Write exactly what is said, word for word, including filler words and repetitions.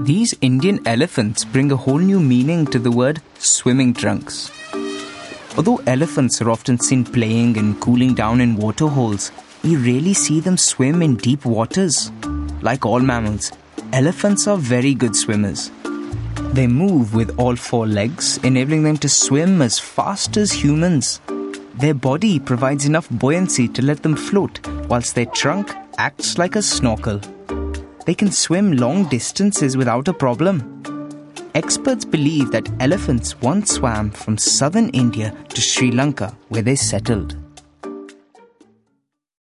These Indian elephants bring a whole new meaning to the word swimming trunks. Although elephants are often seen playing and cooling down in water holes, we rarely see them swim in deep waters. Like all mammals, elephants are very good swimmers. They move with all four legs, enabling them to swim as fast as humans. Their body provides enough buoyancy to let them float, whilst their trunk acts like a snorkel. They can swim long distances without a problem. Experts believe that elephants once swam from southern India to Sri Lanka, where they settled.